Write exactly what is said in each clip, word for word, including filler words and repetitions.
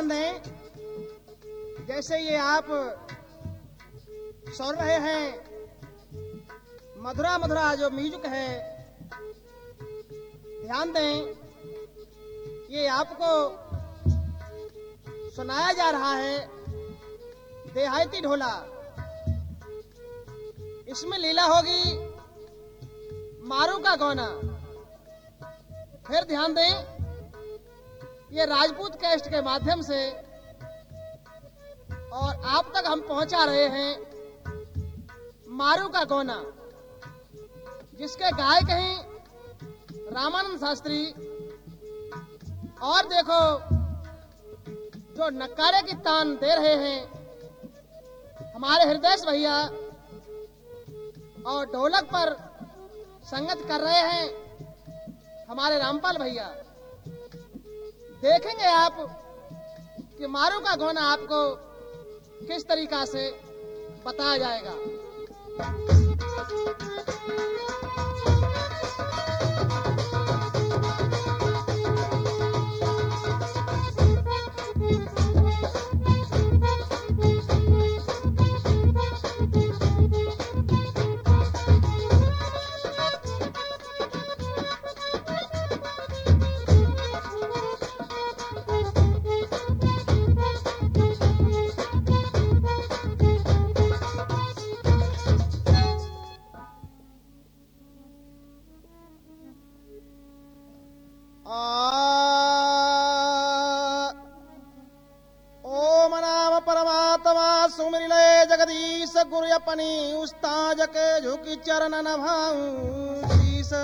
ध्यान दें, जैसे ये आप सुन रहे हैं मधुरा मधुरा जो म्यूजिक है, ध्यान दें ये आपको सुनाया जा रहा है देहाती ढोला। इसमें लीला होगी मारू का गौना। फिर ध्यान दें, ये राजपूत कैस्ट के माध्यम से और आप तक हम पहुंचा रहे हैं मारू का गौना, जिसके गायक हैं रामानंद शास्त्री। और देखो जो नक्कारे की तान दे रहे हैं हमारे हृदय भैया, और ढोलक पर संगत कर रहे हैं हमारे रामपाल भैया। देखेंगे आप कि मारू का गौना आपको किस तरीका से बताया जाएगा। गुरु अपनी उस्ताद के झुकी चरण नभाऊं शीस।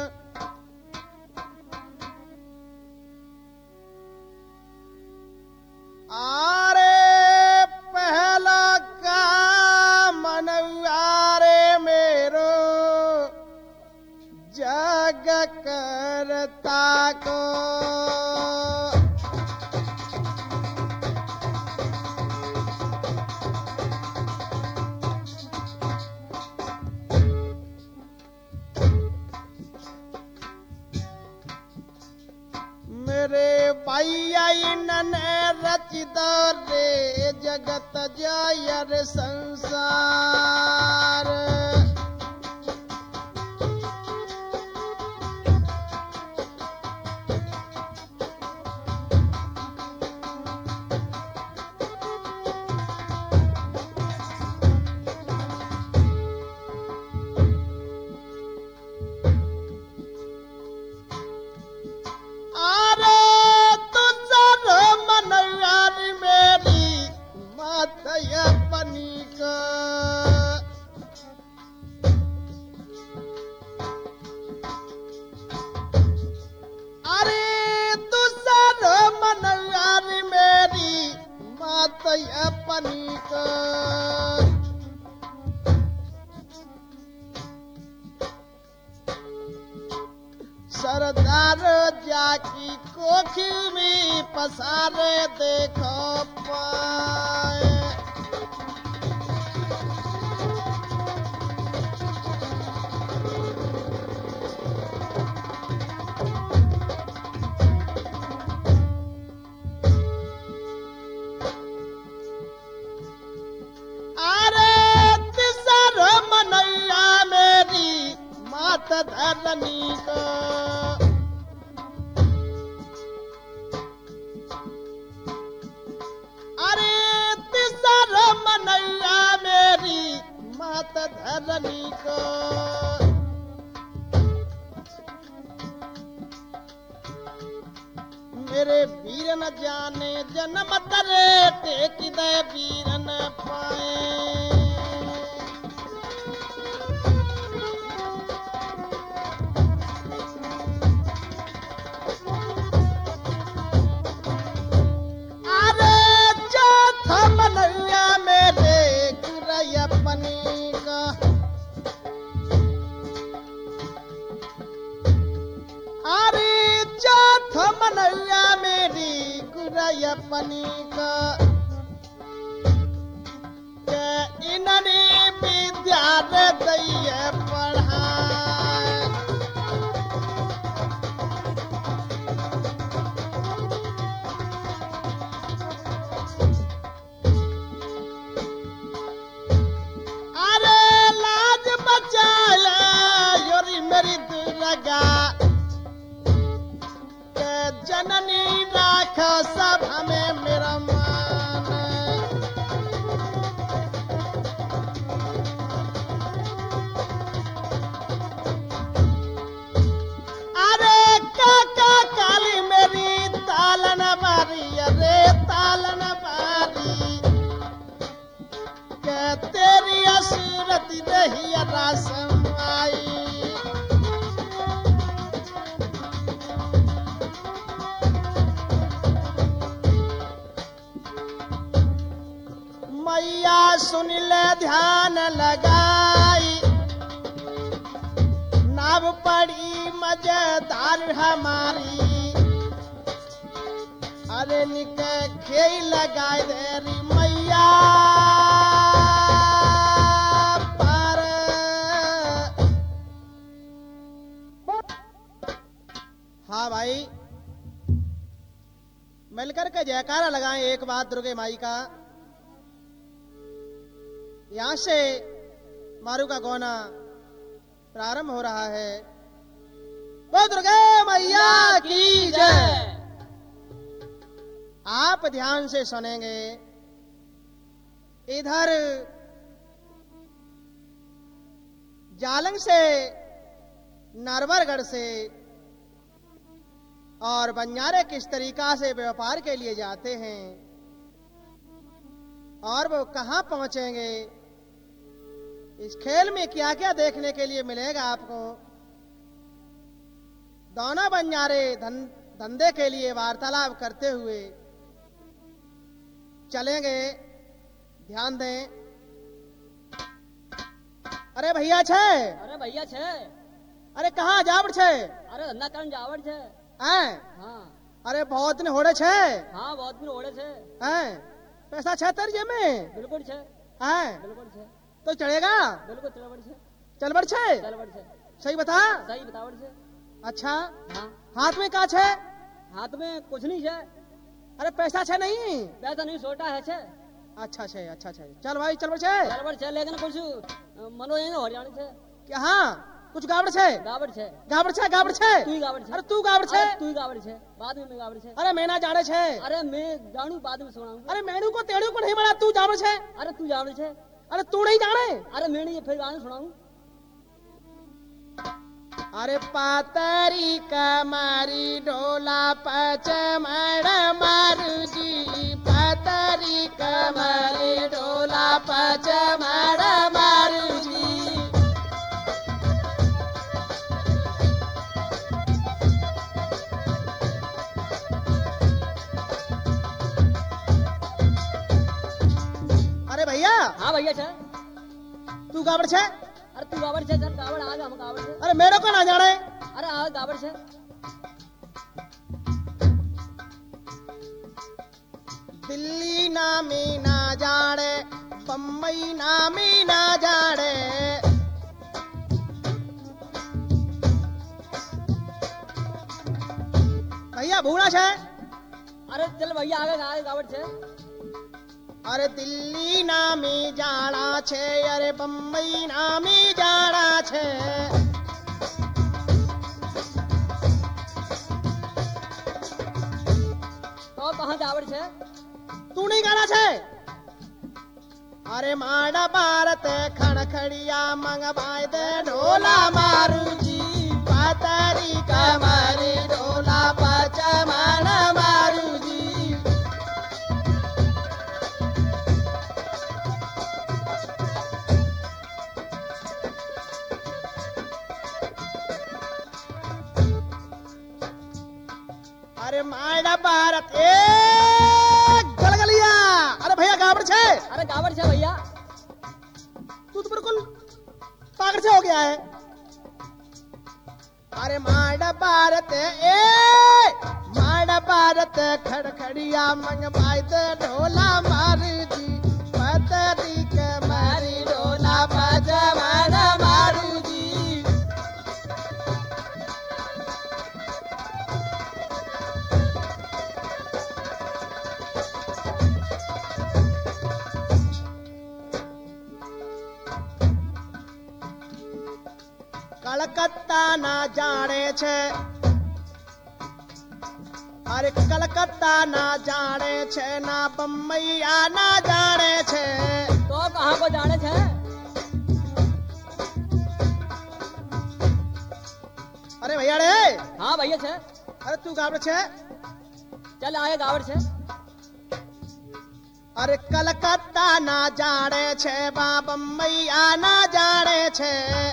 आरे पहला का मनवारे मेरो जग करता को, नने रचित रे जगत जायर संसार। सरदार जाकी कोखी में पसारे देखो पाए। अरे तिसर मनैया मेरी मात धरनी को, धरनी को मेरे वीर न जाने जन्म तरे टेक दे वीर न पाए। अरे जो थम नैया मेरे गुरय अपनी मनैया मेरी गुरय अपनी का, इन्हने विद्या दैया पढ़ाए। लगा के जननी राख सब हमें मेरा मान। अरे काका काली मेरी तालन बारी, अरे तालन बारी के तेरी असूरत रही रसम आई। मैया सुन ले ध्यान लगाई, नाव पड़ी मजेदार हमारी। अरे निके खेई लगाए देरी मैया पर। हाँ भाई, मिलकर के जयकारा लगाएं एक बात दुर्गे माई का। यहां से मारू का गौना प्रारंभ हो रहा है। वो दुर्गे मैया की जय। आप ध्यान से सुनेंगे। इधर जालंग से, नरवरगढ़ से और बंजारे किस तरीका से व्यापार के लिए जाते हैं और वो कहां पहुंचेंगे, इस खेल में क्या क्या देखने के लिए मिलेगा आपको। दोनों बंजारे धन, धंधे के लिए वार्तालाप करते हुए चलेंगे। ध्यान दें। अरे भैया छे, अरे भैया छे, अरे कहाँ जावड़ छे? अरे धंधा करन जावड़ छे। हैं? हाँ अरे बहुत दिन होड़े छे। हाँ बहुत दिन ओढ़े छे। हैं? पैसा छे तेरे जेब में? बिल्कुल छे। हैं? बिल्कुल छे। तो चलेगा? बिल्कुल चलवड़ छे। चलबड़ छे? चलवड़ छे। सही बता। सही बतावड़ छे। अच्छा, हाँ हाथ में का छे? हाथ में कुछ नहीं छे। अरे पैसा छे नहीं? पैसा नहीं सोटा है छे। अच्छा छे, अच्छा छे। चल भाई चलबड़ छे। चलवड़ छे लेकिन कुछ अ, मनोरंजन हो जाने छे। क्या? हाँ कुछ गावड़ छे? गावड़ छे। गावड़ छे, गावड़ छे। तू ही गावड़ छे। अरे तू गावड़ छे? अरे तू ही गावड़ छे। बाद में मैं गावड़ छे। अरे मैं ना जाने छे। अरे मैं जानू बाद में सुनाऊंगा। अरे मेनू को तेड़ू को नहीं मारा, तू जावड़ छे। अरे तू जावड़ छे। अरे तू नहीं जाने? अरे मैं नहीं फिर गाना सुनाऊं। अरे पातरी कमारी डोला पच मड़ मारू जी, पातरी कमारी डोला पच मड़ मारू जी। अरे भैया। हाँ भैया छे। तू गावड़ छे? अरे तू गावड़ छे। चल गावड़ आगे हम गावड़ छे। अरे मेरे को ना जाने। अरे आगे गावड़ छे। दिल्ली नामी ना जाने, बम्बई नामी ना जाने। भैया भूना छे? अरे चल भैया आगे आगे गावड़ छे। अरे दिल्ली नामी जाना छे, अरे बम्बई नामी जाना छे। तो कहाँ जावड़ छे? तू नहीं गाना छे? अरे माड़ा भारत खड़खड़िया मंगवाए दे ढोला मारू जी, पातरी कमारी ढोला पचमन मारू जी। अरे माड़ा भारत एक गलगलिया। अरे भैया गावड़ छे? अरे गावड़ छे भैया। तू तो बिल्कुल पागल से हो गया है। अरे माड़ा भारत ए माड़ा भारत खड़खड़िया मंगवाई दे ढोला मारू जी, पतरी के मारी ढोला पचमन मारू जी। कलकत्ता ना जाने छे, अरे कलकत्ता ना जाने छे, ना बम्बईया ना जाने छे। तो कहाँ को जाने छे? अरे भैया रे, हाँ भैया छे। अरे तू गावड़ छे? चल आगे गावड़ छे। अरे कलकत्ता ना जाने छे, बा बम्बईया ना जाने छे।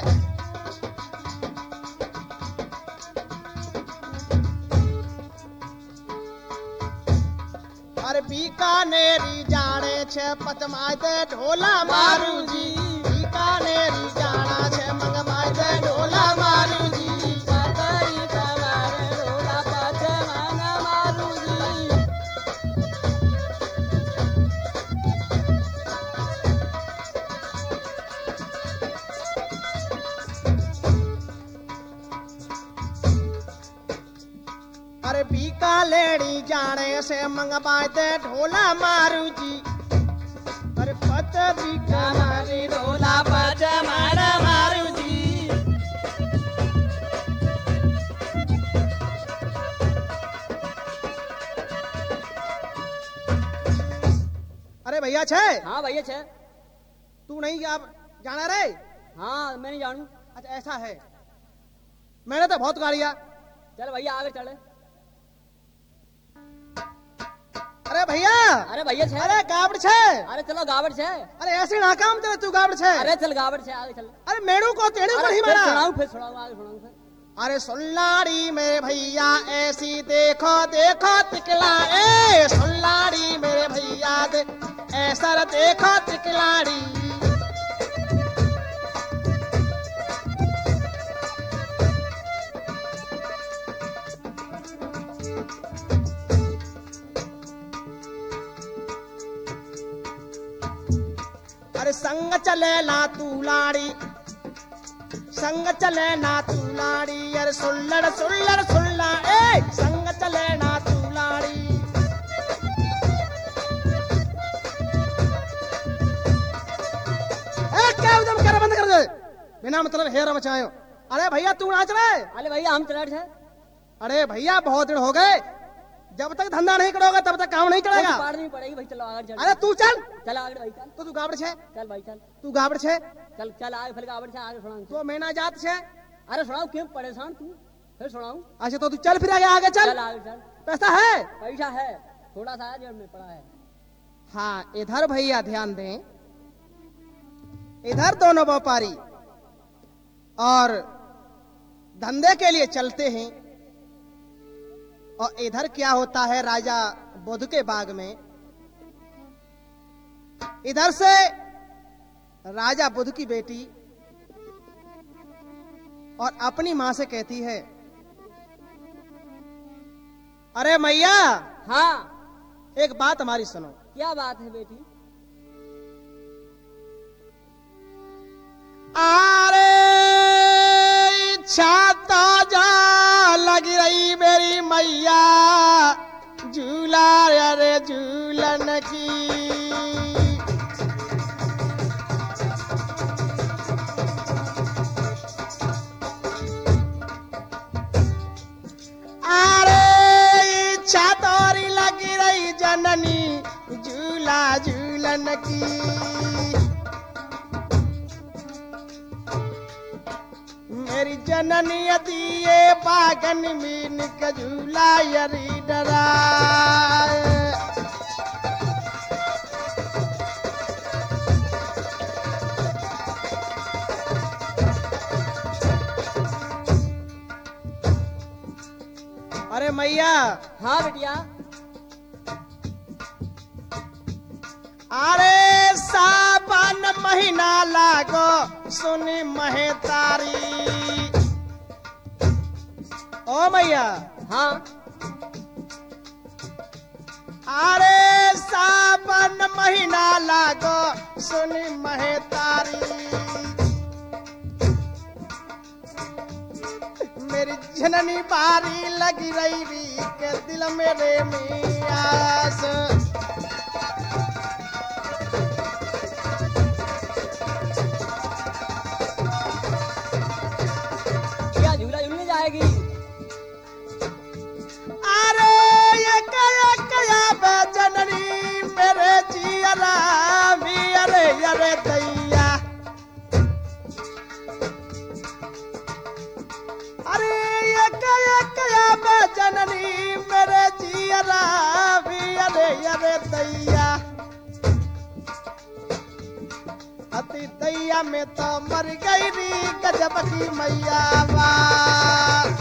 अरे बीकानेरी जाने छे, पचमाय दे ढोला मारू जी। बीकानेरी जाना छे, मंगवाय दे ढोला मारू जी। पतई कमारे ढोला पचमाना मारू जी। अरे बीकानेरी जाने से मंगवाय दे ढोला मारू जी। अरे पत बीकानेरी ढोला पचमाना मारू जी। अरे भैया छे? हाँ भैया छे। तू नहीं क्या जाना रे? हाँ मैं नहीं जानू। अच्छा ऐसा है, मैंने तो बहुत गाड़िया। चल भैया आगे चले। अरे भैया, अरे भैया छे। अरे गावड़ छे। अरे चलो गावड़ छे। अरे ऐसे ना काम तेरे, तू गावड़ छे। अरे चल गावड़ छे आगे चल। अरे मेनू को तेरे को अरे ही फिर मारा। सुनाऊं फिर सुनाऊं आगे सुनाऊं फिर। अरे सुल्लाड़ी मेरे भैया ऐसी देखो देखो तिकला, ए सुल्लाड़ी मेरे भैया दे ऐसा देखो तिकलाड़ी। अरे संग चले ना तू लाड़ी, संग चले ना तू लाड़ी। अरे सुल्लड़ सुल्लड़ सुल्ला, ए संग चले ना तू लाड़ी। ए क्या उदम कर, बंद कर दे, बिना मतलब हेरा मचायो। अरे भैया तू नाच रहे? अरे भैया हम चले छे। अरे भैया बहुत दिन हो गए, जब तक धंधा नहीं करोगे तब तक काम नहीं चलेगा। पार नहीं पड़ेगी भाई, चलो आगे चल। अरे तू चल। चल आगे भाई चल। तो तू गावड़ छे? चल भाई चल। तू गावड़ छे? चल चल आगे फिर गावड़ छे आगे सुनाऊं। तो मैना जात छे। अरे सुनाऊं क्यों परेशान तू? फिर सुनाऊं। अच्छा तो तू चल फिर आगे आगे चल। चल आगे चल। पैसा है? पैसा है थोड़ा सा है, जेब में पड़ा है। हाँ इधर भैया ध्यान दें, इधर दोनों व्यापारी और धंधे के लिए चलते हैं, और इधर क्या होता है राजा बुद्ध के बाग में। इधर से राजा बुद्ध की बेटी और अपनी मां से कहती है, अरे मैया हाँ एक बात हमारी सुनो। क्या बात है बेटी? आरे इच्छा ताजा लग रही मेरी मैया, झूला अरे झूलन की। अरे इच्छा तोरी लग रही जननी, झूला झूलन की। मेरी जननी दिए बागन मीन का झूला यरी डराए। अरे मैया। हाँ बेटिया। अरे सावन महीना लागो सुनी महे तारी। ओ मैया। हाँ अरे सावन महीना लागो सुनी महे तारी। मेरी जननी बारी लगी रही री के दिल मेरे में आस। मैया भी अरे अरे दैया अति दैया में तो मर गई री गजब की मैया वाह।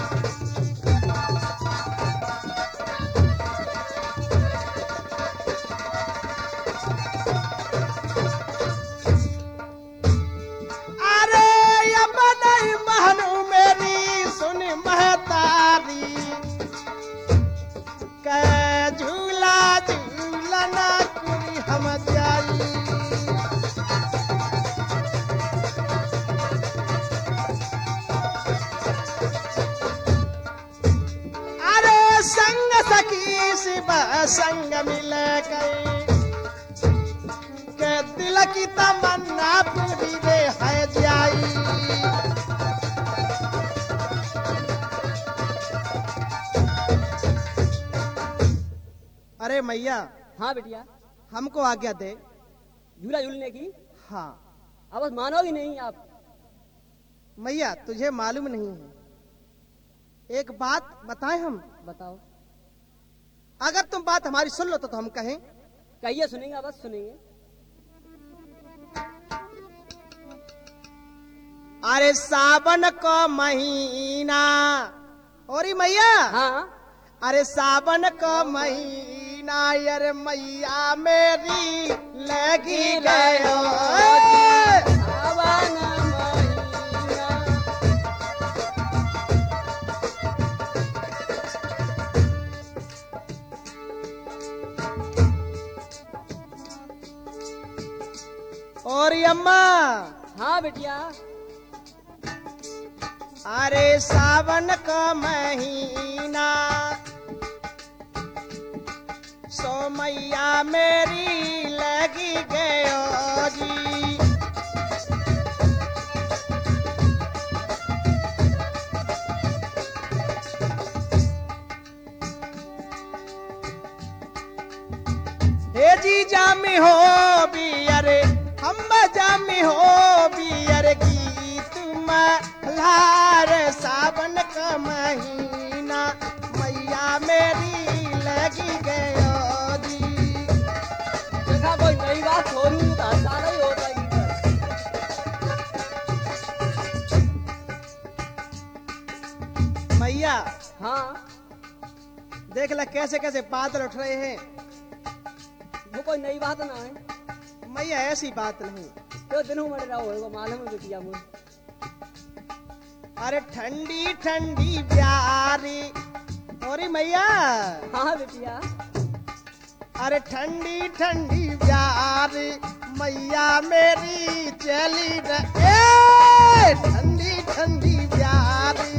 संग मिल गए के दिल की तमन्ना पूरी रे है जाई। अरे मैया। हाँ बेटिया। हमको आज्ञा दे झूला झूलने की। हाँ। अब बस मानोगी नहीं आप। मैया तुझे मालूम नहीं है, एक बात बताएं हम। बताओ। अगर तुम बात हमारी सुन लो तो, तो हम कहें। कहिए, सुनेंगे, बस सुनेंगे। अरे सावन को महीना और मैया। हाँ। अरे सावन को महीना यार मैया मेरी लगी गयो। सावन और अम्मा। हाँ बेटिया। अरे सावन का महीना सो मैया मेरी लगी गयो जी। हे जी जामी हो भी अरे हम जामी हो बियर गीत मल्हार सावन का महीना मैया मेरी लगी गयो जी। देखा कोई नई बात हो रही तो हंसा नहीं होता मैया। हाँ। देख ल कैसे कैसे बादल उठ रहे हैं। वो कोई नई बात ना है मैया, ऐसी बात नहीं। तो दिनों मर रहा होगा मालूम है बेटिया मुझे। अरे ठंडी ठंडी प्यारी और मैया। हाँ बेटिया। अरे ठंडी ठंडी प्यारी मैया मेरी चली रे ठंडी ठंडी प्यारी।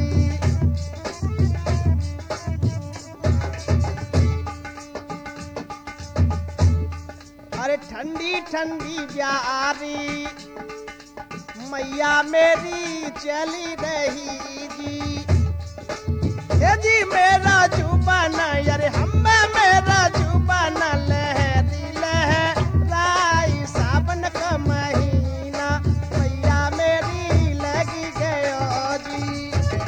अरे ठंडी ठंडी प्यारी मैया मेरी चली रही जी। ये जी मेरा जुबान यार हम मेरा जुबान लहरी लहराई सावन का महीना मैया मेरी लगी गयो जी।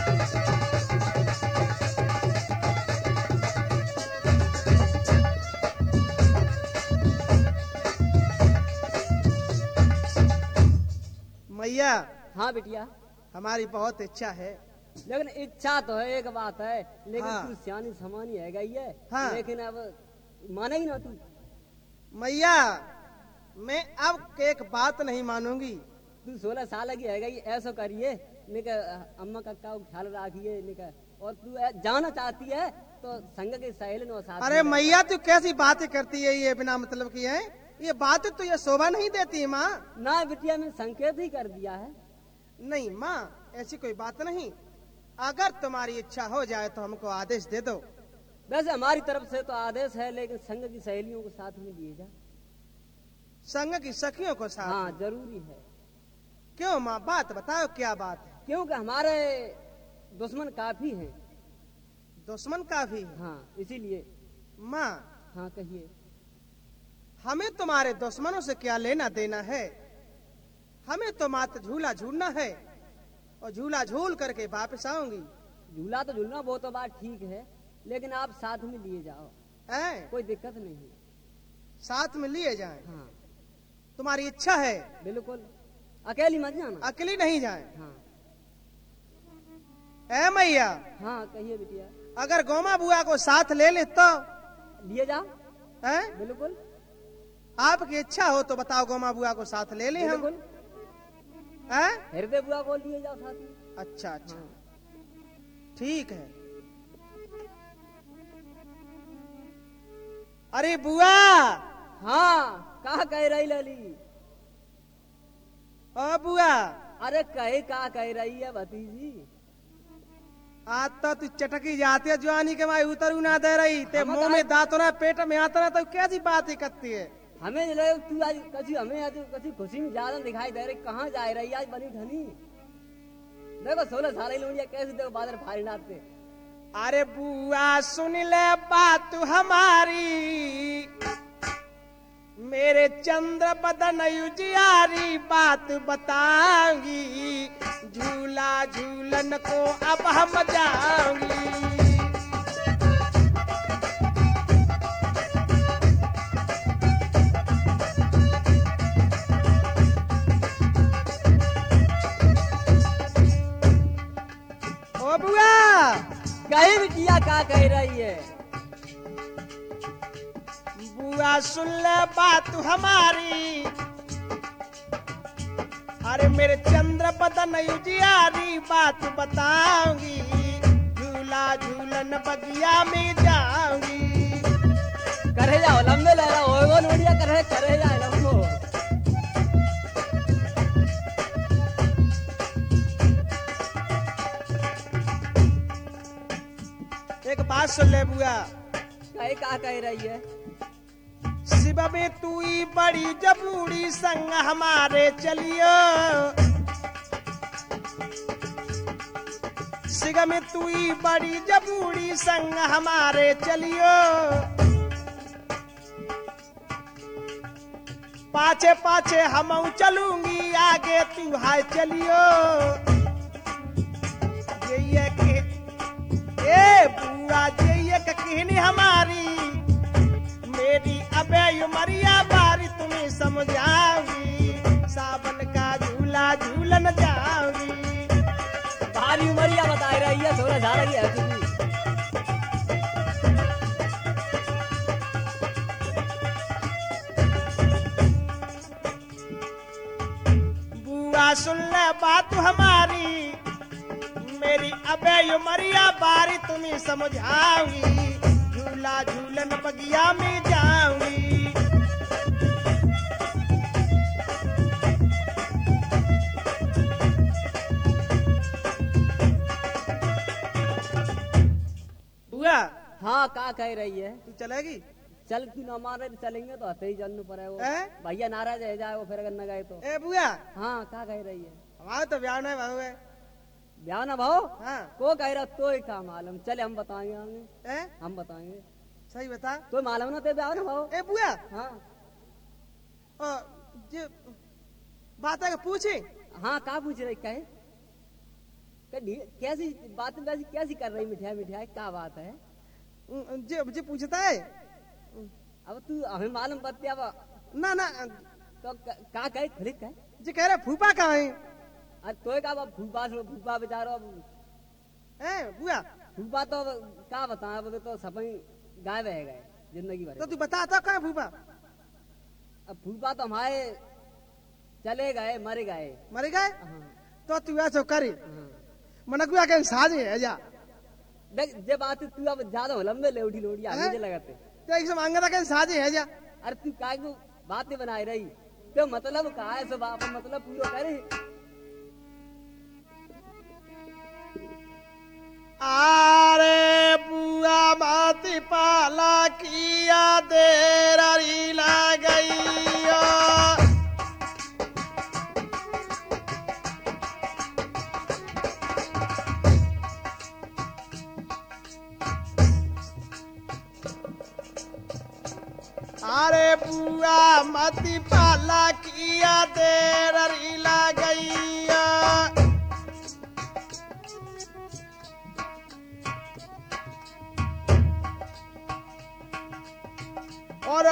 मैया। हाँ बेटिया। हमारी बहुत इच्छा है। लेकिन इच्छा तो है, एक बात है, लेकिन हाँ। तू सियानी समानी है गई है। हाँ। लेकिन अब मानेगी ना तू। मैया मैं अब एक बात नहीं मानूंगी। तू सोलह साल की है गई, ऐसा करिए निका अम्मा कक्का को ख्याल रखिए निका। और तू जाना चाहती है तो संग के सहेली नो साथ। अरे मैया तू कैसी बातें करती है ये बिना मतलब की है। ये बात तो ये शोभा नहीं देती माँ। ना बिटिया मैंने संकेत ही कर दिया है। नहीं माँ, ऐसी कोई बात नहीं। अगर तुम्हारी इच्छा हो जाए तो हमको आदेश दे दो। वैसे हमारी तरफ से तो आदेश है, लेकिन संग की सहेलियों को साथ में लिए जा। संग की सखियों को साथ। हाँ जरूरी है। क्यों माँ, बात बताओ क्या बात है। क्योंकि हमारे दुश्मन काफी हैं। दुश्मन काफी। हाँ इसीलिए। माँ। हाँ कहिए। हमें तुम्हारे दुश्मनों से क्या लेना देना है। हमें तो मात्र झूला झूलना है और झूला झूल करके वापस आऊंगी। झूला तो झूलना वो तो बात ठीक है, लेकिन आप साथ में लिए जाओ। हैं? कोई दिक्कत नहीं है। साथ में लिए जाएं? हाँ तुम्हारी इच्छा है? बिल्कुल, अकेली मत जाना। अकेली नहीं जाएं? हाँ ए मैया, हाँ कहिए बिटिया। अगर गोमा बुआ को साथ ले ले तो? लिए जाओ। हैं? बिल्कुल आपकी इच्छा हो तो बताओ, गोमा बुआ को साथ ले ले हम? बिल्कुल, हैं? हृदय बुआ को लिए जाओ साथ में। अच्छा अच्छा, हाँ। ठीक है। अरे बुआ। हाँ कहा कह रही लली? ओ बुआ। अरे कहे कहा कह रही है भतीजी? आज तो तू चटकी जाती है जवानी के माई उतरू ना दे रही ते हम मुंह में दांत ना पेट में आता ना, तो कैसी बात ही करती है? हमें लगे तू आज कभी हमें आज कभी खुशी में ज्यादा दिखाई दे रही। कहाँ जा रही आज बनी धनी? देखो सोलह साल ही लोग कैसे देखो बादल फाड़ी नाचते। अरे बुआ सुन ले बात हमारी, मेरे चंद्र बदन युजियारी बात बताऊंगी, झूला झूलन को अब हम जाऊंगी। ओ बुआ। कही बिटिया का कह रही है? बुआ सुन ले बात हमारी, अरे मेरे चंद्र बदन युजियारी बात बताऊंगी, झूला झूलन बगिया में जाऊंगी। करे जाओ लंबे ले रहा हो नोड़िया करे करे जाए लंबो। एक बात सुन ले बुआ। कहे का कह रही है? शिव में तू ही बड़ी जबूड़ी संग हमारे चलियो, शिव में तू ही बड़ी जबूड़ी संग हमारे चलियो, पाछे पाछे हम चलूंगी आगे तू हाय चलियो। ये के ए बुआ ये कहनी हमारी, मेरी अबे उमरिया बारी तुम्हें समझाऊंगी, सावन का झूला झूलन जाऊंगी। भारी उमरिया बता रही है, थोड़ा जा रही है तुझी। बुआ सुन ले बात हमारी, मेरी अबे उमरिया बारी तुम्हें समझाऊंगी, झूला झूलन बगिया में जाऊंगी। बुआ। हाँ का कह रही है? तू चलेगी? चल तू न मारे तो चलेंगे तो हथे ही जानने पर है वो। हैं? भैया नाराज है जाए वो फिर अगर न गए तो। ए बुआ। हाँ का कह रही है? हमारा तो ब्याह नहीं भाव है। ब्याह ना भाव? हाँ। को कह रहा तो ही का मालूम, चले हम बताएंगे हमें। ए? हम बताएंगे। सही बता। तो मालूम ना ते ब्याह ना भाव? ए बुआ। हाँ ओ, जे बात है पूछे। हाँ का पूछ रही कहे? कैसी बात वैसी कैसी कर रही? मिठाई मिठाई क्या बात है? जे जे पूछता है। अब तू हमें मालूम बत्ती अब ना ना तो का कहे खुली कहे? जे कह रहे फूफा कहाँ है? अरे तो का फूफा फूफा बेचारो अब ए बुआ। फूफा तो क्या बताए बोले तो सपई गायब रह गए जिंदगी भर। तो तू बता था कहाँ फूफा? अब फूफा तो हमारे चले गए मर गए। मर गए? हाँ, तो तू ऐसा करी हाँ। मनकुआ के साजे है जा। देख जे बात तू अब ज्यादा लंबे ले उठी लोड़ी आगे जे लगाते। तो एक सम अंगदा के साजे है जा। अरे तू काय को बातें बनाई रही तो मतलब कहा है सब आप मतलब पूरा करे। आरे बुआ माती पाला किया देर ला गई। अरे बुआ मती पाला किया देर ला गई।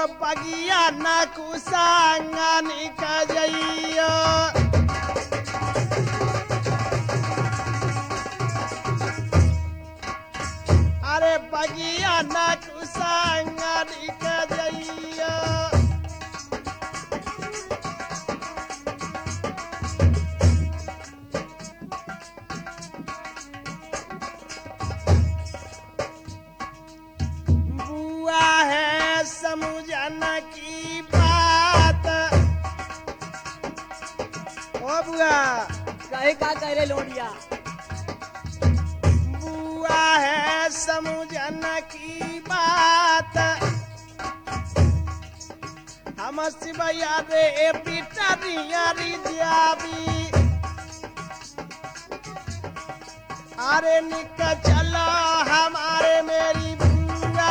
बगिया न कुसांगनी का जइयो अरे बगिया न कुसांगनी का जइयो समझन की बात ओ बुआ कहे का कह रे लोडिया बुआ है समझन की बात हम शिवैया रे पिता दिया जाबी अरे निक चलो हमारे मेरी बुआ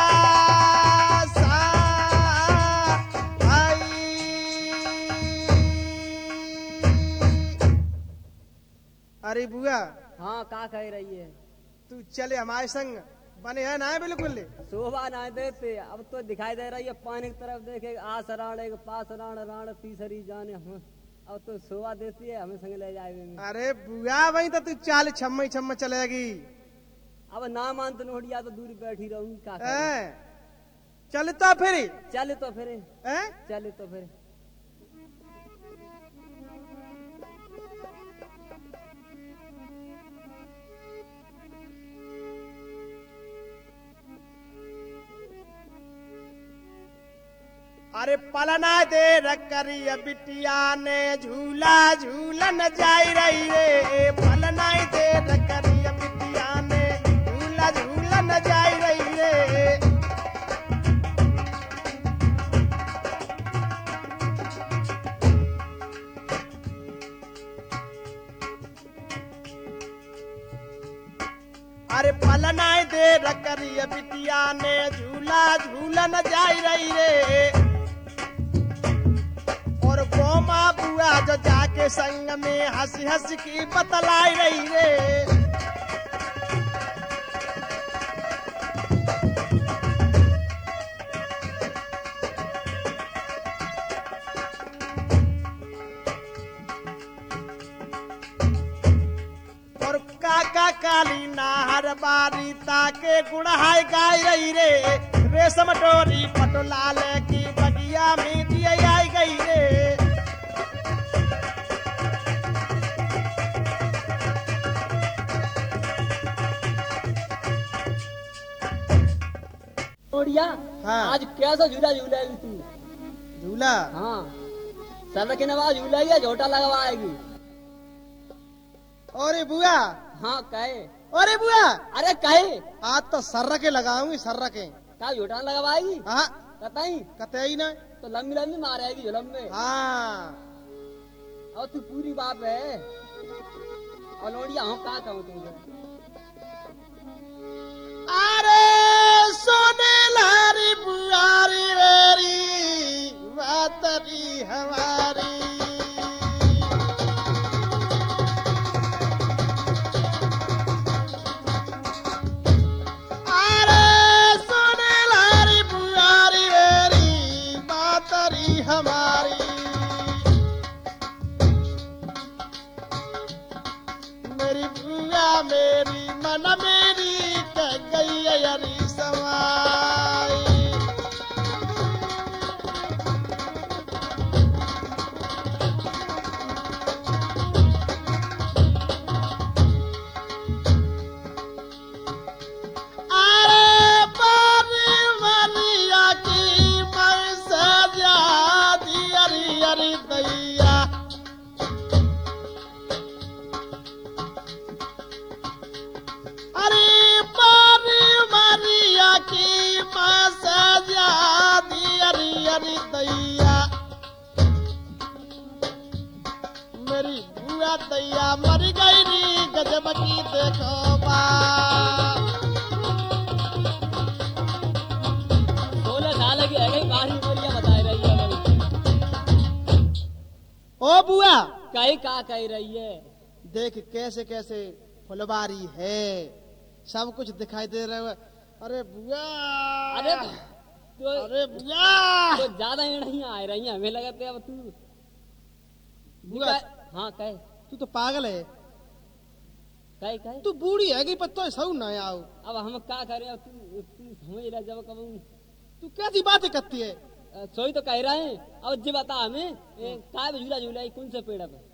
अरे बुआ हाँ का कह रही है तू चले हमारे संग बने है ना बिल्कुल शोभा ना देते अब तो दिखाई दे रही है पानी की तरफ देखे आस राण एक पास राण राण तीसरी जाने हम अब तो शोभा देती है हमें संग ले जाएंगे अरे बुआ वही तो तू चाल छम्मे छम्मे चलेगी अब ना मान तो नोडिया तो दूरी बैठी रहूंगी का चल तो फिर चल तो फिर है? चल तो फिर अरे पलना दे रकरी बिटिया ने झूला झूलन जाई रही रे पलना दे रकरी बिटिया ने झूला झूलन जाई रही रे अरे पलना दे रकरी बिटिया ने झूला झूलन जाई रही रे और गोमा बुआ जो जाके संग में हंसी हंसी की बतलाई रही रे और काका काली नाहर बारी ताके गुड़हाई गाई रही रे रेशम डोरी पटोलाल की बगिया में दिए आई गई रे नोडिया हाँ। आज कैसा झूला झूला तू झूला हाँ सर के नवाज झूला या झोटा लगवाएगी अरे बुआ हाँ कहे अरे बुआ अरे कहे आज तो सर्र के लगाऊंगी सर्र के का झोटा लगवाएगी हाँ कतई कतई ना तो लंबी लंबी मारेगी झुलम में हाँ और तू पूरी बाप है और नोडिया हम का कहूँ तुझे अरे सोने लारी बुआरी वेरी बातरी हमारी अरे सोने लारी बुआरी वेरी बातरी हमारी मेरी बुआ मेरी मन मेरी गई यारी समाई अरे बारी मनिया की मैं सजा दी अरी अरी दैया अरे की मसजा दी अरी अरी दैया मेरी बुआ दैया मर गई री गजब की देखो बा सोलह साल की है गई बाहरी बोलियां बता रही है ओ बुआ कहीं का कह रही है देख कैसे कैसे फुलवारी है सब कुछ दिखाई दे रहा है अरे बुआ अरे तो अरे बुआ तो ज्यादा नहीं आ रही है हमें लगते अब तू बुआ हाँ कहे तू तो पागल है, कहे कहे तू बूढ़ी है कि पत्तो सऊ ना आओ। अब हम क्या करें अब तू तू समझ रहा जब कब तू कैसी बातें करती है? सोई तो कह रहे हैं। अब जी बता हमें काय पे झूला झूला कौन से पेड़ पे?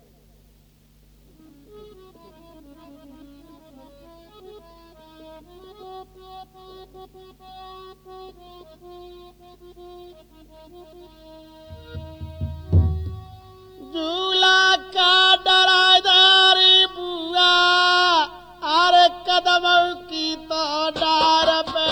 झूला का डरादारी बुआ अरे कदम की तो डार पे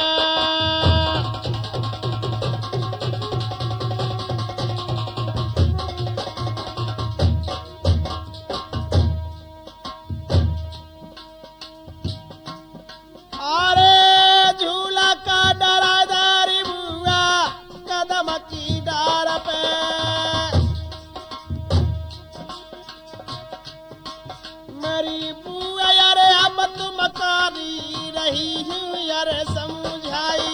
अरे झूला का डरादारी बुआ कदम की डार पे मेरी बुआ यारे अब तुम कारी रही हूँ यारे समझाई।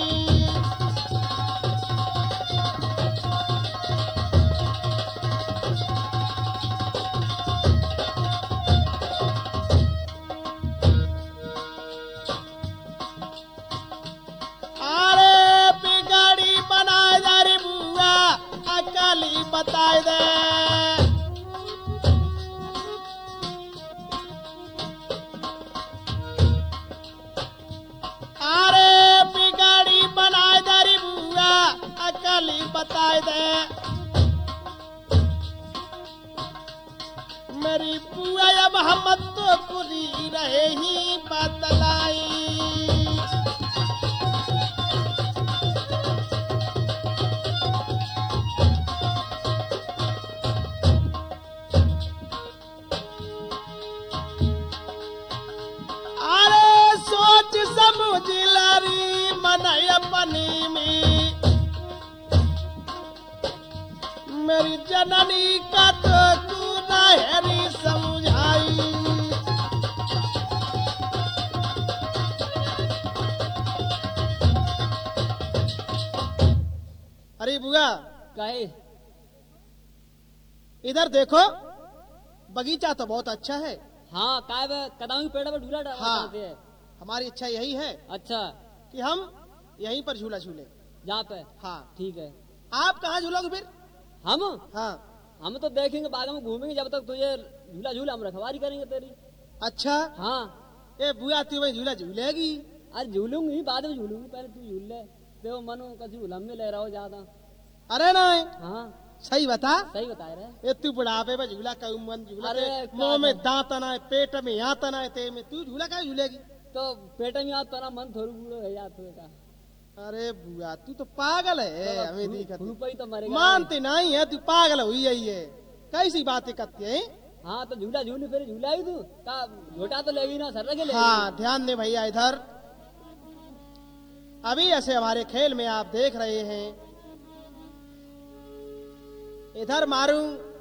अरे बिगाड़ी बनाए जा रे बुआ अकली बताए दे। अरे बिगाड़ी बनाए दे रे बुआ अकली बताए दे। मेरी बुआ अब हम तो पूरी रहे ही बतलाई। अरे सोच समझ लारी मन अपनी में मेरी जननी का तो तू नहरी समझाई। अरे बुआ कहे इधर देखो बगीचा तो बहुत अच्छा है। हाँ काय बे कदम के पेड़ पे झूला डालते हाँ। हैं। हमारी इच्छा यही है अच्छा कि हम यहीं पर झूला झूले। जहाँ पे हाँ ठीक है। आप कहाँ झूलोगे फिर? हम हाँ हम तो देखेंगे बाद में घूमेंगे जब तक तुझे झूला झूला हम रखवारी करेंगे तेरी। अच्छा हाँ ए बुआ तू वही झूला झूलेगी? अरे झूलूंगी बाद में झूलूंगी पहले तू झूल ले देखो मनो कभी झूला में ले रहा हो ज्यादा। अरे नहीं हाँ सही बता सही बता रहे ए तू बुढ़ापे में झूला का मन झूला अरे के क्या मुंह में है? दांत ना है पेट में यहाँ तना है ते में तू झूला का झूलेगी? तो पेट में याद तेरा मन थोड़ी बूढ़ो है याद का अरे बुआ तू तो पागल है। हमें दिखत धूप ही तो मरेगा। मानते नहीं है तू पागल हुई यही है कैसी बातें करती है? हाँ तो झूला झूली फिर झूला ही तू का झोटा तो लेगी ना सर के लेगी। हाँ ध्यान दे भैया इधर अभी ऐसे हमारे खेल में आप देख रहे हैं इधर मारू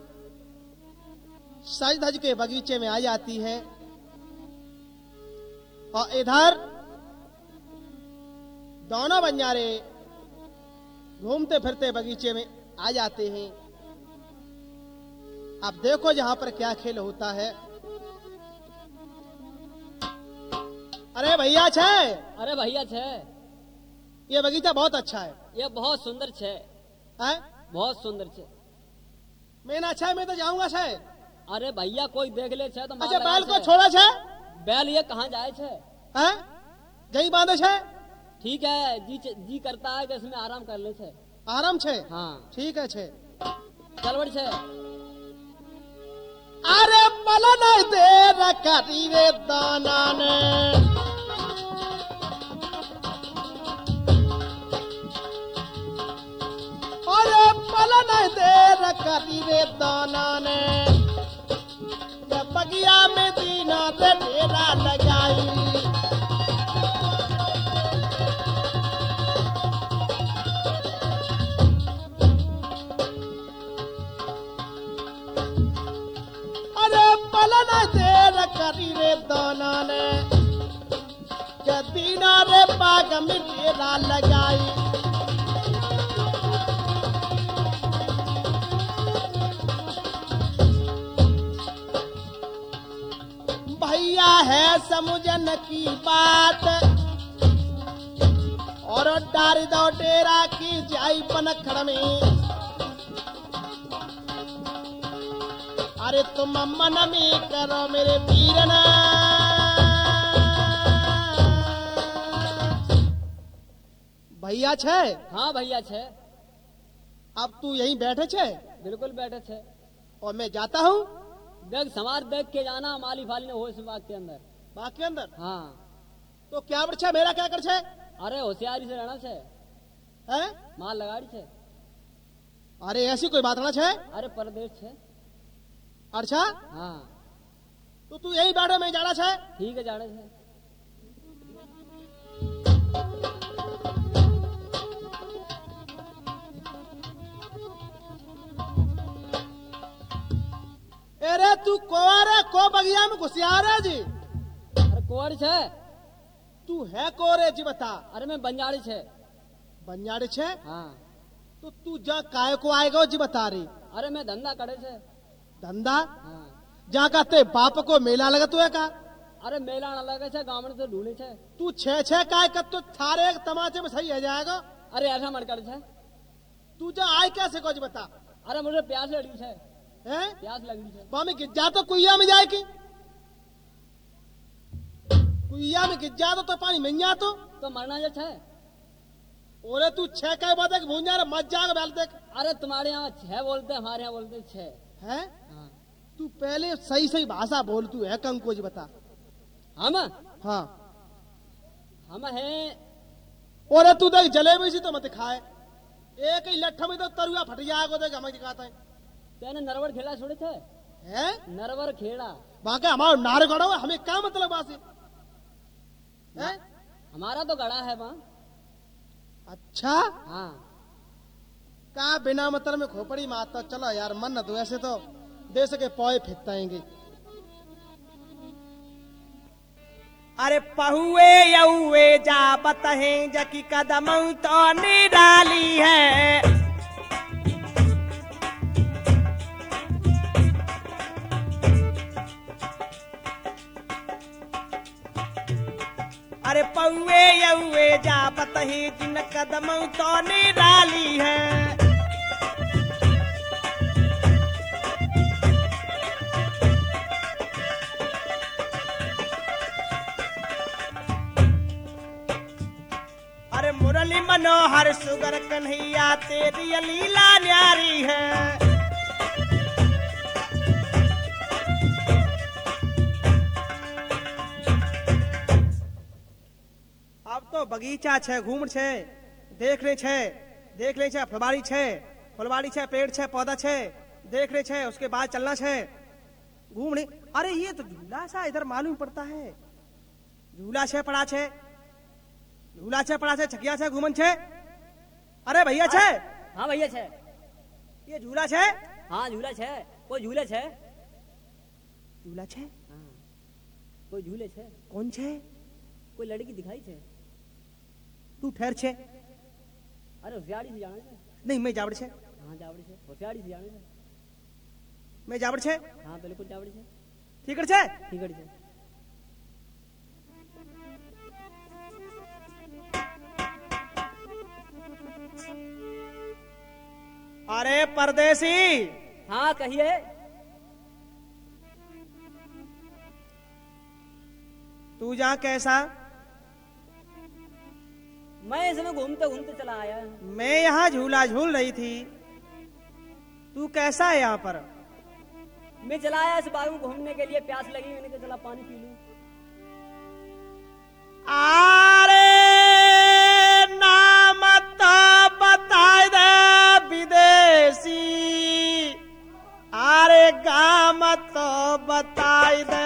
सज धज के बगीचे में आ जाती है और इधर दोनों बंजारे घूमते फिरते बगीचे में आ जाते हैं। अब देखो जहां पर क्या खेल होता है। अरे भैया छे अरे भैया छे ये बगीचा बहुत अच्छा है। ये बहुत सुंदर छे हैं? बहुत सुंदर छे। मैं ना अच्छा है मैं तो जाऊंगा छे। अरे भैया कोई देख ले छे तो मार अच्छा लगा बैल को छे। छोड़ा छे? बैल ये कहाँ जाए छे? हैं? जही बांधे छे? ठीक है जी जी करता है कि इसमें आराम कर ले छे। आराम छे? हाँ ठीक है छे। चल बड़ छे। अरे पल नहीं दे रखी रे दाना ने अरे पल नहीं दे रखी रे दाना ने जब बगिया में दीना से डेरा लगाई। अरे पलन देर करी रे दाना ने दीना रे पाग में डेरा लगाई। भैया है समुझन की बात और डारी दो डेरा की जाई पनखड़ में। अरे तुम मन में करो मेरे वीरना। भैया छे? हाँ भैया छे। अब तू यहीं बैठे छे? बिल्कुल बैठे छे। और मैं जाता हूँ? देख समार देख के जाना, माली फाली ने हो इस बाग के अंदर। बाग के अंदर? हाँ। तो क्या बड़ छे, मेरा क्या कर छे? अरे होशियारी से रहना छे, हैं? माल लगाड़ी छे। अरे ऐसी कोई बात ना छे? अरे परदेश छे। अच्छा? हाँ। तो तू यहीं बैठो, मैं जाना छे। ठीक है, जाने छे। अरे तू कोरे को बगिया में घुसियारे जी? अरे कुंवर छे। तू है कोरे जी बता? अरे मैं बंजारी छे। बंजारी छे? हाँ। तो तू जा काय को आएगा जी बता रही? अरे मैं धंधा करे छे। धंधा? हाँ। जा कहते बाप को मेला लगा तू है का? अरे मेला न लगे छे, गाँव से ढूंढे छे। तू छे छे काय कर तो थारे एक तमाचे में सही है जाएगा। अरे ऐसा मत कर छे। तू जा आए कैसे को जी बता? अरे मुझे प्यास लगी छे। हैं? प्यास लगी छे। बामी गिर जा तो कुइया में जाए की? कुइया में गिर जा तो पानी में जा तो तो मरना जो छे। ओरे तू छह काय बात है कि भूंजा रे मत जाग बैल देख। अरे तुम्हारे यहाँ छह बोलते, हमारे यहाँ बोलते छह। हैं? हाँ। तू पहले सही सही भाषा बोल, तू है कंको जी बता। हम हाँ। हम हैं। ओरे तू देख जलेबी सी तो मत खाए, एक ही लट्ठा में तो तरुआ फट जाएगा। देख हमें दिखाता है तेने नरवर खेला छोड़े थे। हैं? नरवर खेड़ा बाकी हमारा नार गड़ा हुआ, हमें क्या मतलब बासी है? हमारा तो गड़ा है वहाँ। अच्छा? हाँ। का बिना मतलब में खोपड़ी मारता। चलो यार मन न तो ऐसे तो देश के पौए फिरताएंगे। अरे पहुए यौए जा बतहे जकी कदम तो निराली है। अरे पौए यौए जा बतहे जिन कदम तो निराली है। अरे मुरली मनोहर सुगर कन्हैया तेरी लीला न्यारी है। अब तो बगीचा छे, घूम छे, देख ले छे, देख ले छे, फुलवाड़ी छे, फुलवाड़ी छे, पेड़ छे, पौधा छे, देख ले छे, उसके बाद चलना छे, घूमने। अरे ये तो झूला सा इधर मालूम पड़ता है। झूला छे पड़ा छे, झूला छे पड़ा छे, छकिया छे, घूमन छे। अरे भैया छे? हाँ भैया छे। ये झूला छे? हाँ झूला छे। कोई झूले छे? झूला छे? हाँ। कोई झूले छे? कौन छे? कोई लड़की दिखाई छे? तू ठहर छे। अरे होशियारी से जाने छे। नहीं मैं जावड़ छे। हाँ जावड़ी छे, होशियारी से जाने छे। मैं जावड़ छे। हाँ बिल्कुल जावड़ी छे। ठीक है छे? ठीक है छे। अरे परदेसी। हाँ कहिए। तू जा कैसा? मैं इसमें घूमते घूमते चला आया। मैं यहाँ झूला झूल रही थी। तू कैसा है यहाँ पर? मैं चला आया इस बाग में घूमने के लिए, प्यास लगी, मैंने कहा चला पानी पी लूं। अरे नाम तो बताए दे विदेशी। अरे गाम तो बताए दे।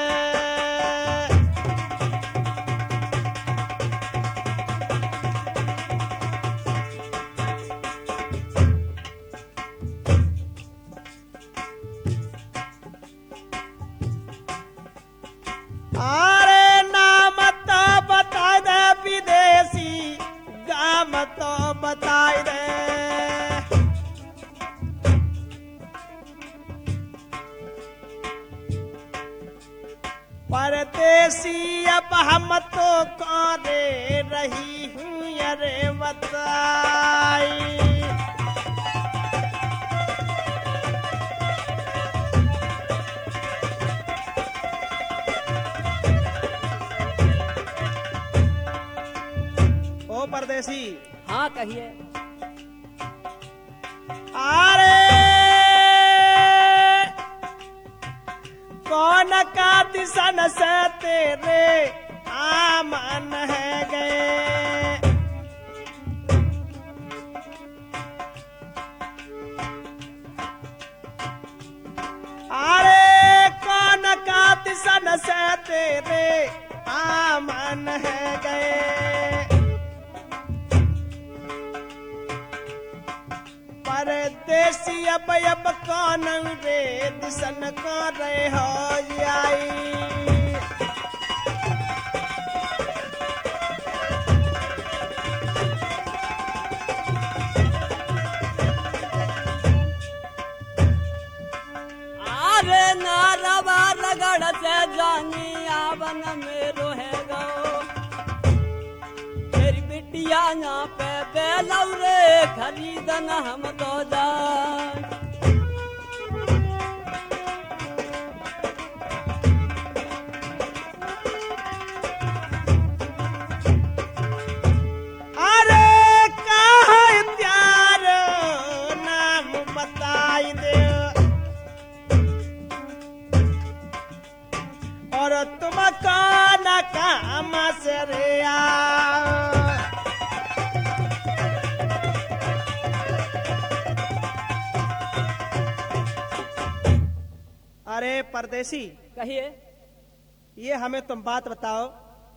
अरे नाम तो बताए दे विदेशी, गाम तो बताए दे। परदेसी अब हम तो करे रही हूँ अरे बताई। ओ परदेसी। हाँ कहिए। अरे कौन का दिशन से तेरे आमन है गए। अरे कौन का दिशन से तेरे आमन है गए। परदेसी अब अब कौन रे दिशन को रहे हो जाई। अरे नारवा रगड़ से जानी आवन में रोहे गो। तेरी बिटिया यहाँ पे बेलौरे खरीदन हम तो जाए। अरे कहाँ त्यार नाम बताई दे और तुम कौन काम से रे आ। अरे परदेसी कहिए। ये हमें तुम बात बताओ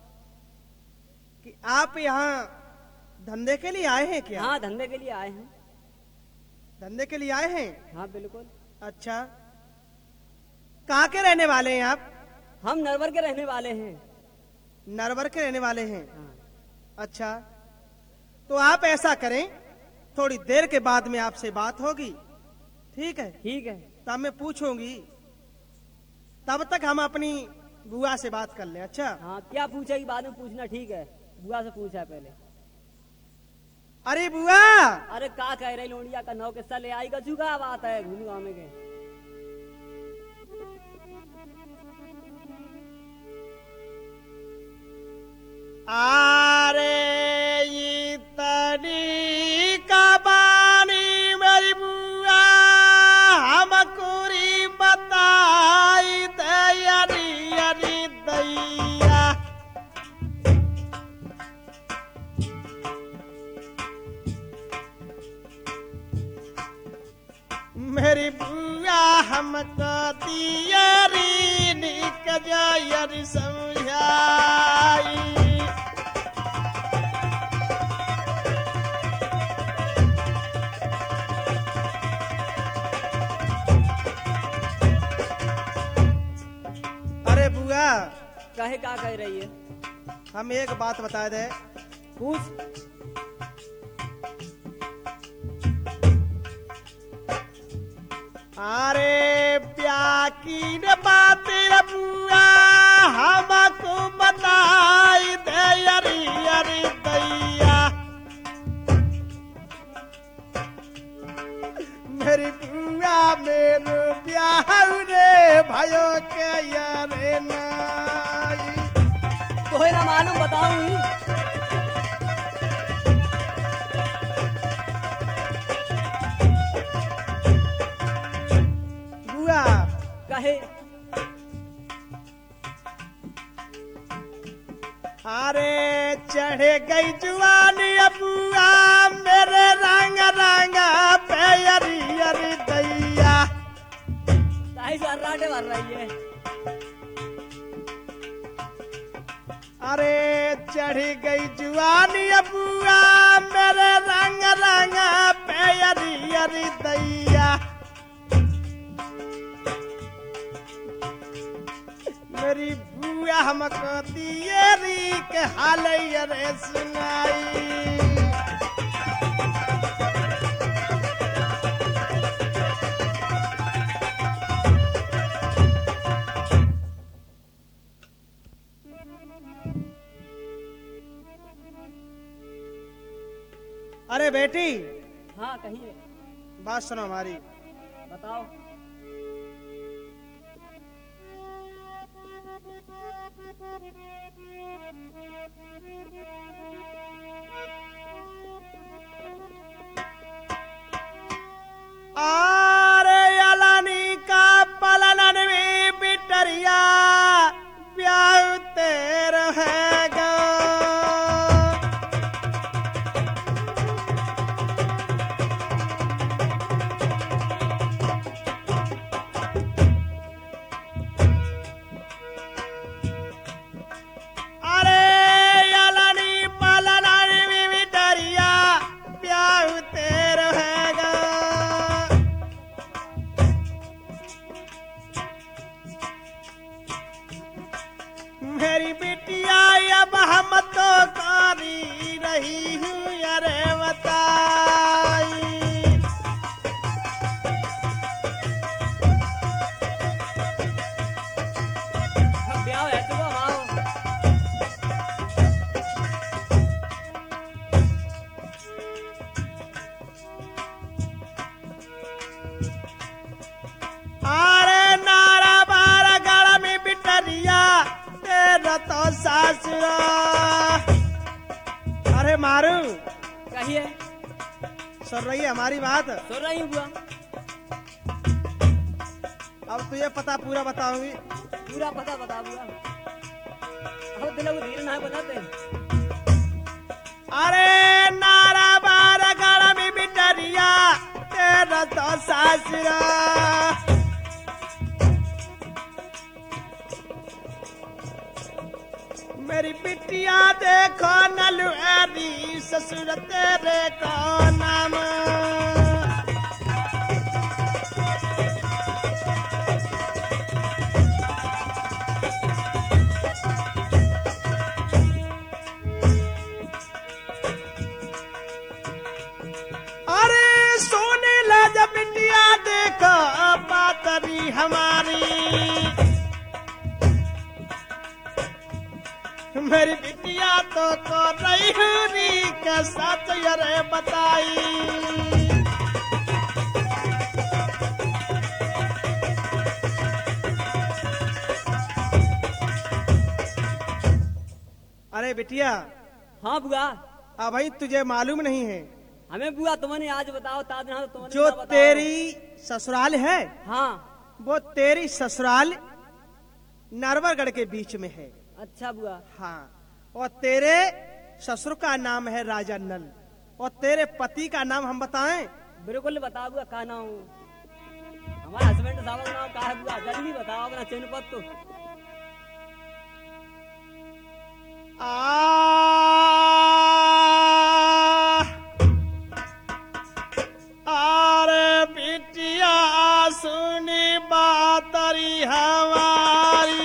कि आप यहाँ धंधे के लिए आए हैं क्या? हाँ धंधे के लिए आए हैं। धंधे के लिए आए हैं। हाँ बिल्कुल। अच्छा कहाँ के रहने वाले हैं आप? हम नरवर के रहने वाले हैं। नरवर के रहने वाले हैं। हाँ। अच्छा तो आप ऐसा करें थोड़ी देर के बाद में आपसे बात होगी। ठीक है। ठीक है। तब मैं पूछूंगी तब तक हम अपनी बुआ से बात कर लें। अच्छा हाँ क्या पूछेगी बाद में पूछना। ठीक है बुआ से पूछा पहले। अरे बुआ। अरे का कह रही लोनिया का नौ किस्सा ले आई का चुका बात है घूम गाँव में के। आरे ये तनी कबानी मेरी बुआ हमको री बताई दयारी अरी दैया। मेरी बुआ हमको दियारी निक जायरी समझाई। अरे बुआ कहे का कह रही है? हम एक बात बता दे। पूछ। अरे प्या की न बात बुआ हमको बताई दे अरे अरे दैया। मेरी बुआ मेरे ब्याह रे भयो के यारे नाई। तो है ना मालूम बताऊं। बुआ कहे। अरे चढ़े गई जुआनी बुआ मेरे रंग रंग पे अरी अरी दैया। ताई सर्राटे भर रही है। अरे चढ़ी गई जुआनी बुआ मेरे रंग रंग पे अरी अरी दैया। मेरी बुआ हमको दियरी के हाल रे सुनाई। अरे बेटी, हाँ कहिए, बात सुनो हमारी। बताओ। अरे अलानी का पलनन में बिटरिया ब्याह तेर हैगा। अरे अलानी पलनन में बिटरिया ब्याह तेर हैगा। मेरी बिटिया अब हम तो कारी रही हूँ, अरे बताई। अब ब्याह है तो आओ। अरे नारा बारा गाड़ा में बिटरिया तेरा तो सासुरा। अरे मारू, कहिए, सुन रही है हमारी बात? सुन रही हूँ बुआ। अब तुझे पता पूरा बताऊंगी। पूरा पता बता बुआ। अब दिलों को धीरे ना बताते। अरे नारा बारा गाड़ा में बिटरिया तेरा तो सासुरा। मेरी बिटिया देखो नलुआरी ससुर तेरे को नाम। अरे सोने ला जब बिटिया देखो पातरी हमारी। मेरी बिटिया तो को रही हूरी के साथ यरे बताई। अरे बिटिया, हाँ बुआ, अब भाई तुझे मालूम नहीं है हमें बुआ तुमने आज बताओ, ताज ना तुमने जो ना बताओ। तेरी ससुराल है हाँ। वो तेरी ससुराल नरवरगढ़ के बीच में है। अच्छा बुआ। हाँ, और तेरे ससुर का नाम है राजा नल, और तेरे पति का नाम हम बताएं? बिल्कुल बताओ बुआ, का नाम हमारे हस्बैंड साहब का नाम का है बुआ? जल्दी बताओ अपना चिन्ह पत्र तो। अरे बिटिया सुनी बातरी हमारी।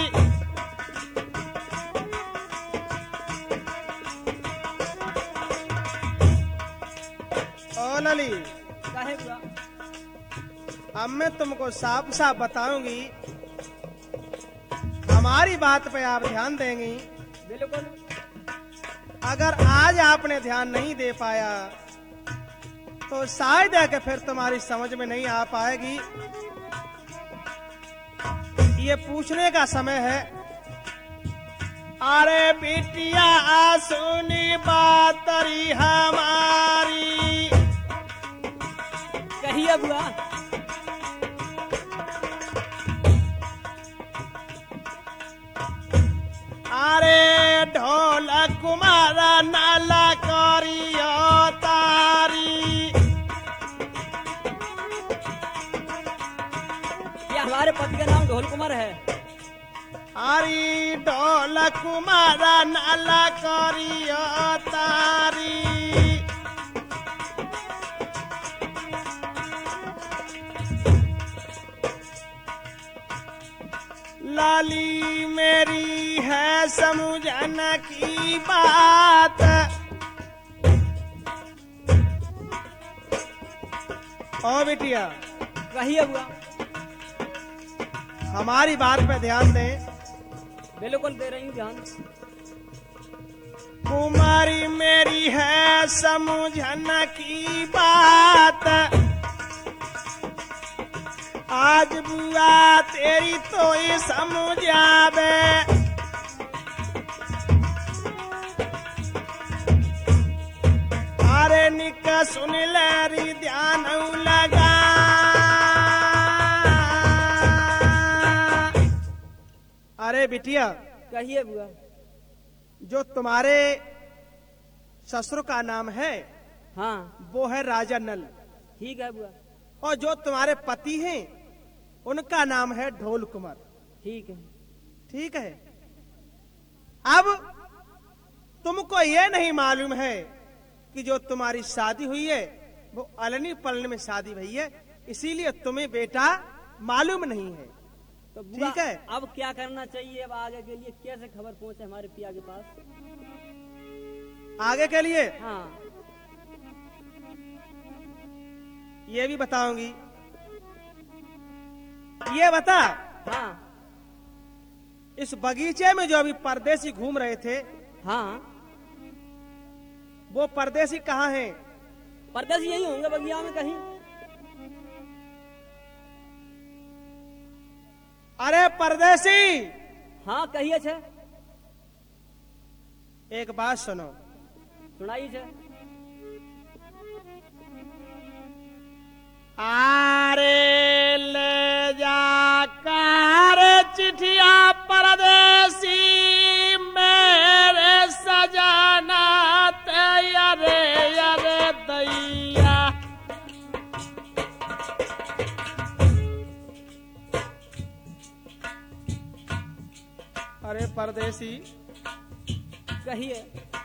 ओ लली, काहे बुआ? अब मैं तुमको साफ साफ बताऊंगी, हमारी बात पे आप ध्यान देंगी। बिल्कुल। अगर आज आपने ध्यान नहीं दे पाया तो शायद है कि फिर तुम्हारी समझ में नहीं आ पाएगी। ये पूछने का समय है। अरे बिटिया सुनी बातरी हमारी। कहिए बुआ। अरे ढोल कुमारा नाला करियो तारी। ये हमारे पति का नाम ढोल कुमार है। अरे ढोल कुमारा नाला करियो तारी। लाली मेरी है समझन की बात। ओ बिटिया, कहिए बुआ। हमारी बात पे ध्यान दें। बिल्कुल दे रही हूँ ध्यान। कुमारी मेरी है समझन की बात, आज बुआ तेरी तो ही समझावे। अरे निक सुन ले ध्यान लगा, अरे बिटिया कहिए बुआ। जो तुम्हारे ससुर का नाम है हाँ वो है राजा नल, ठीक है बुआ। और जो तुम्हारे पति हैं उनका नाम है ढोल कुमार, ठीक है। ठीक है। अब तुमको ये नहीं मालूम है कि जो तुम्हारी शादी हुई है वो अलनी पलनी में शादी हुई है, इसीलिए तुम्हें बेटा मालूम नहीं है। तो बुआ ठीक है। अब क्या करना चाहिए? अब आगे के लिए कैसे खबर पहुंचे हमारे पिया के पास? आगे के लिए हाँ ये भी बताऊंगी। ये बता, हाँ इस बगीचे में जो अभी परदेसी घूम रहे थे हाँ वो परदेसी कहाँ हैं? परदेसी यही होंगे बगिया में कहीं। अरे परदेसी, हाँ कहिए छे। एक बात सुनो। सुनाई छे। आरे ले जा कर चिठिया परदेसी मेरे सजाना तैयारे यारे दैया। अरे परदेसी कहिए।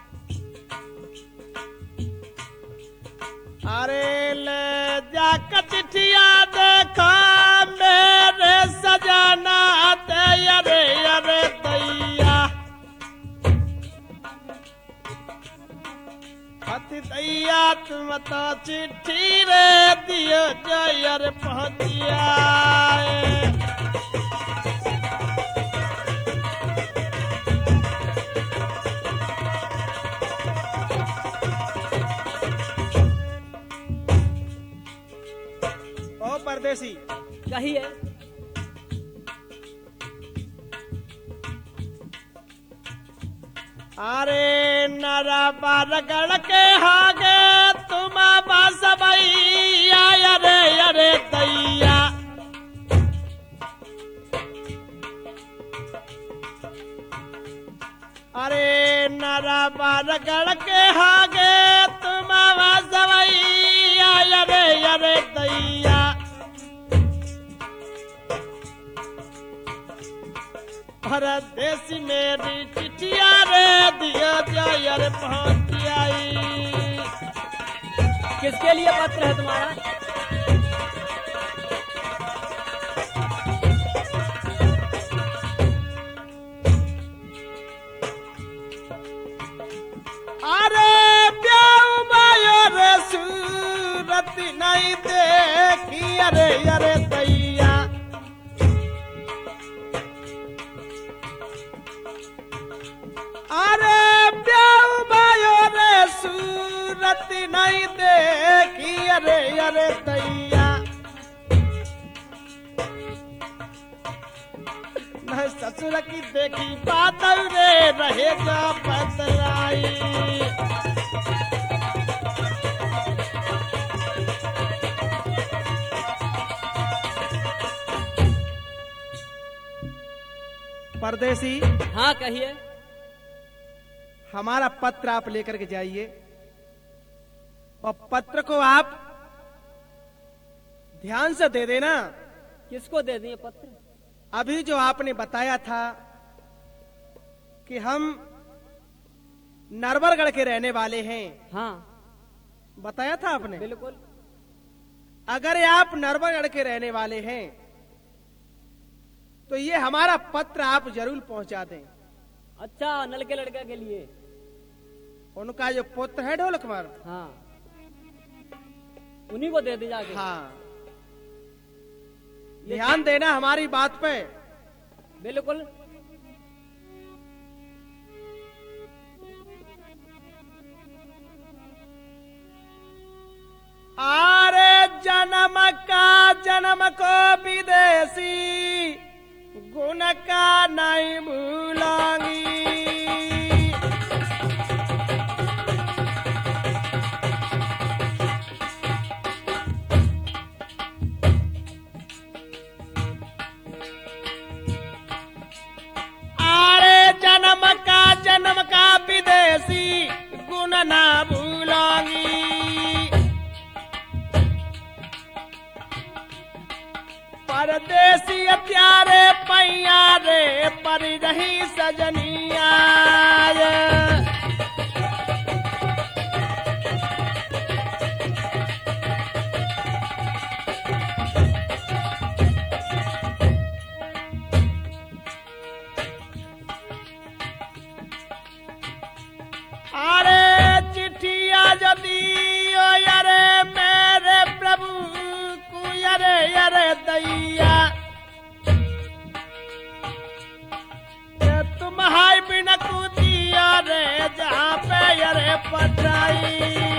अरे ले जाकर चिट्ठिया देखा मेरे सजाना दैया रे अरे दैया। हथी दैया तुम तो चिट्ठी रे दियो जयर पहुंचिया। परदेसी कहिए। अरे नरा बारगढ़ के हागे तुम बस भैया अरे अरे दैया। अरे नरा बारगढ़ के हागे तुम बस भैया अरे अरे दैया। परदेसी मेरी चिट्ठिया रे दिया जायर पहुंच आई। किसके लिए पत्र है तुम्हारा? अरे ब्याह मायो रे सूरत नहीं देखी अरे अरे दैया। अरे ब्याह मायो रे सूरत नहीं देखी अरे अरे दैया। न ससुर की देखी बादल रे रहेगा बदलाई। परदेसी हाँ कहिए। हमारा पत्र आप लेकर के जाइए और पत्र को आप ध्यान से दे देना। किसको दे दिए पत्र? अभी जो आपने बताया था कि हम नरवरगढ़ के रहने वाले हैं, हाँ बताया था आपने। बिल्कुल। अगर आप नरवरगढ़ के रहने वाले हैं तो ये हमारा पत्र आप जरूर पहुंचा दें। अच्छा, नल के लड़के के लिए। उनका जो पुत्र है ढोल कुमार, हाँ उन्हीं को दे दी जाके। हाँ ध्यान देना हमारी बात पे। बिल्कुल। परदेसी गुण का नहीं भूलांगी। आरे जन्म का जन्म का विदेशी गुण ना भूलांगी। परदेसी प्यारे पैया रे पर रही सजनिया। अरे चिट्ठिया जदी ओ यारे मेरे प्रभु को यारे यारे दैया। तुम हाय बिन कुदिया रे जहाँ पे यारे पटाई।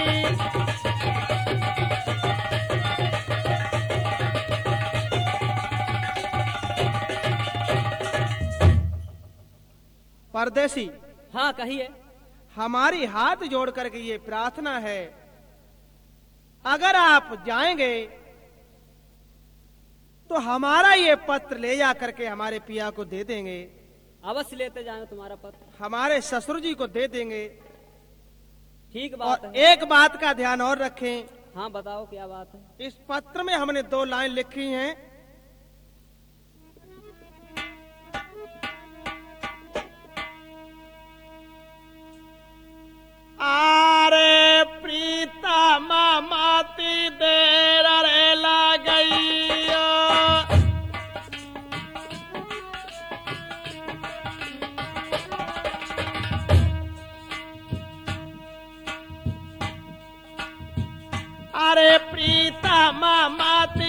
परदेसी हाँ कहिए। हमारी हाथ जोड़ करके ये प्रार्थना है, अगर आप जाएंगे तो हमारा ये पत्र ले जा करके हमारे पिया को दे देंगे। अवश्य लेते जाना तुम्हारा पत्र। हमारे ससुर जी को दे देंगे। ठीक बात और है। एक बात का ध्यान और रखें, हाँ बताओ क्या बात है। इस पत्र में हमने दो लाइन लिखी हैं। आरे प्रीता माती देर रे ला गई। अरे प्रीता माती